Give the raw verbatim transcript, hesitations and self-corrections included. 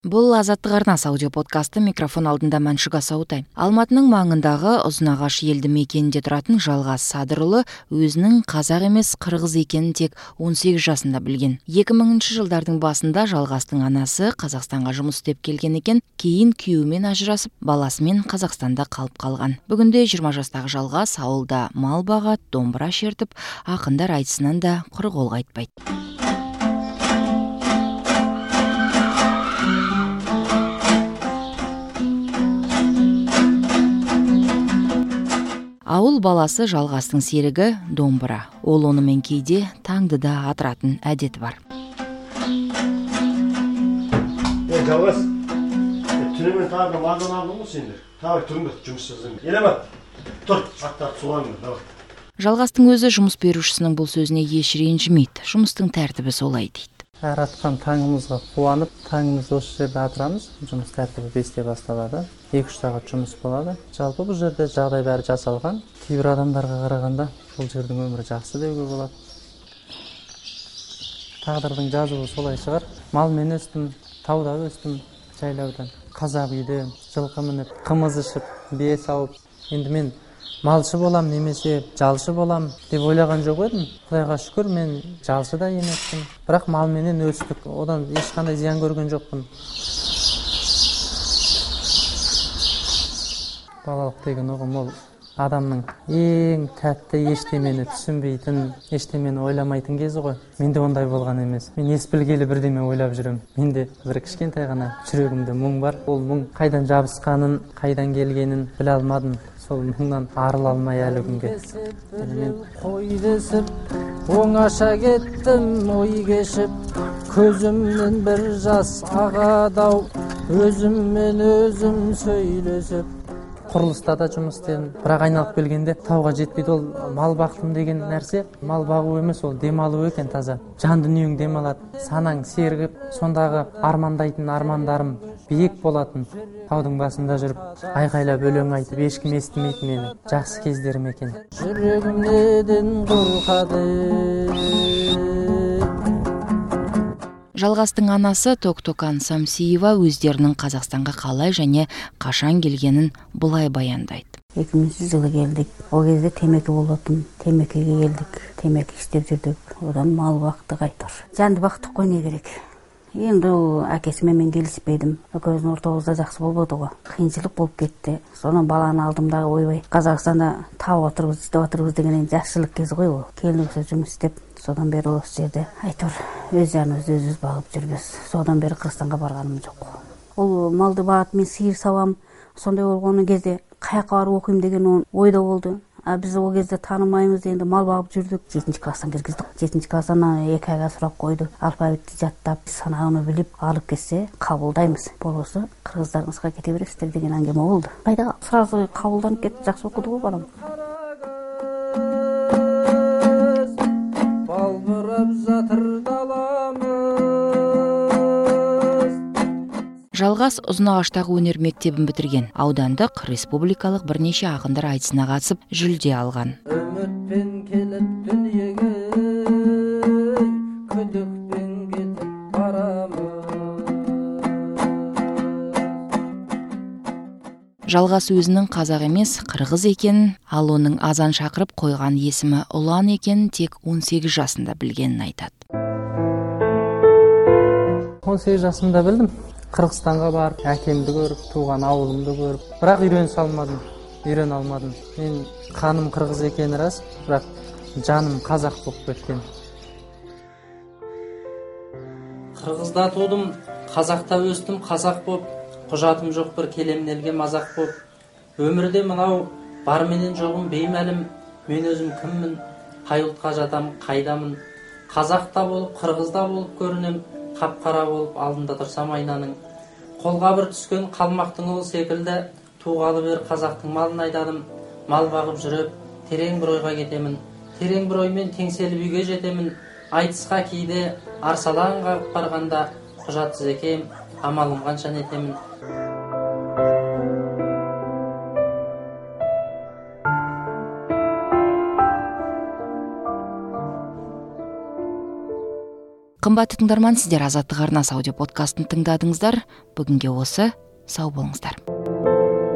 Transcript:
Бұл Азаттық арнасы аудио подкасты, микрофон алдында Мәншүк Асаутай. Алматының маңындағы Ұзынағаш елді мекенінде тұратын Жалғас Садырұлы өзінің қазақ емес қырғыз екенін тек он сегіз жасында білген. екі мыңыншы жылдардың басында Жалғастың анасы Қазақстанға жұмыс істеп келген екен, кейін күйеуімен ажырасып, баласымен Қазақстанда қалып қалған. Бүгінде жиырма жастағы Жалғас ауылда мал бағады, домбыра шертіп, ақындар айтысынан да құр қол қайтпайды. Ауыл баласы Жалғастың серігі домбыра. Ол онымен кейде таңды да атыратын әдеті бар. Е, Жалғас, түнімен тағы мазан алдың ғой сендер. Тағы түріңді жұмыс жасайын. Елемат, тұр, аттарды суғаныңды, давай. Жалғастың өзі жұмыс берушісінің бұл сөзіне еш ренжімейді. Жұмыстың тәртібі солай дейді. Әр атқан таңымызға қуанып, таңымызды осы жерде атырамыз. Жұмыс тәртібі бесте басталады. екі-үш сағат жұмыс болады. Жалпы бұл жерде жағдай бәрі жасалған. Кейбір адамдарға қарағанда бұл жердің өмірі жақсы деуге болады. Тағдырдың жазуы солай шығар. Малмен өстім, тауда өстім, жайлаудан. Қазақ үйде жылқы мініп, қымыз ішіп, бие сауып. Енді мен малшы болам немесе жалшы болам деп ойлаған жоқ едім. Құдайға шүкір, мен жалшы да емеспін. Бірақ малменен өстік. Одан ешқандай зиян көрген жоқпын. Балалық деген ұғым ол адамның ең тәтті, ештемені түсінбейтін, ештемені ойламайтын кезі ғой. Менде ондай болған емес. Мен ес білгелі бірдеме ойлап жүрем. Менде бір кішкентай ғана жүрегімде мұң бар. Ол мұң қайдан жабысқанын, қайдан келгенін біле алмадым. Сол мұңнан арыла алмай әлі күнге. Мен қой десіп, оңаша кеттім, ой кешіп, көзімнен бір жас ағадау, өзіммен өзім сөйлесіп. Құрылыста да жұмыс істедім. Бірақ айналып келгенде тауға жетпейді. Ол мал бақтым деген нәрсе мал бағу емес, ол демалу екен таза. Жан дүниең демалады, санаң сергіп, сондағы армандайтын армандарым биік болатын. Таудың басында жүріп, айқайлап өлең айтып, ешкім естімейді мені. Жақсы кездерім екен. Жүрегім неден қорқады. Жалғастың анасы Токтокан Самсиева өздерінің Қазақстанға қалай және қашан келгенін бұлай баяндайды. екі мыңыншы жылы келдік. Ол кезде темекі болатын. Темекіге келдік. Темекі істеп жүрдік. Одан мал бақтық айтыр. Жанды бақтық қой не керек. Енді әкесімен мен келіспедім. Екеуміздің ортамызда жақсы болмады ғой. Қиыншылық болып кетті. Соны баланы алдымдағы ойбай. Қазақстанда тау отырғыз, істеп отырғыз деген жақсылық кезі ғой ол. Келдік жұмыс істеп, содан бері осы жерде айтыр. Өз жанымызды өзіміз бағып жүрміз. Содан бері Қырғызстанға барғаным жоқ. Ол малды бағып, мен сиыр сауам. Сондай болған кезде қаяққа барып оқимын деген ойда болды. А біз ол кезде танымаймыз, енді мал бағып жүрдік. жетінші класстан кіргіздік. жетінші класстан екі айға сұрақ қойды. Алфавитті жаттап, санағыны біліп, алып кетсе қабылдаймыз. Болысы қырғыздарыңызға кете бересіздер деген әңгіме болды. Қайда сразу қабылданып кетті, жақсы оқыды ғой балам. Балбырап жатыр даламыз. Жалғас Ұзынағаштағы өнер мектебін бітірген. Аудандық, республикалық бірнеше ақындар айтысына қатысып, жүлде алған. Үмітпен келіп дүниеге, күдікпен кетіп барамыз. Жалғас өзінің қазақ емес, қырғыз екенін, ал оның азан шақырып қойған есімі Ұлан екенін тек он сегіз жасында білгенін айтады. он сегіз жасымда білдім. Қырғызстанға барып, әкемді көріп, туған ауылымды көріп, бірақ үйрен салмадым, үйрен алмадым. Мен қаным қырғыз екені рас, бірақ жаным қазақ болып кеткен. Қырғызда тудым, қазақта өстім, қазақ болып, құжатым жоқ бір келемін елге мазақ болып. Өмірде мынау бар менен жоғым беймәлім, мен өзім кіммін, қай ұлтқа жатам, қайдамын. Қазақта болып, қырғызда болып көрінем, қап-қара болып алдында тұрсам айнаның. Қолға бір түскен қалмақтың ол секілді, туғалы бер қазақтың малын айдадым. Мал бағып жүріп, терең бір ойға кетемін. Терең бір оймен теңселіп үйге жетемін. Айтысқа кейде арсалаң қағып барғанда, құжатсыз екем, амалым қанша нетемін. Қымбатты тыңдарман, сіздер Азаттық арнасы аудио подкастын тыңдадыңыздар. Бүгінге осы. Сау болыңыздар.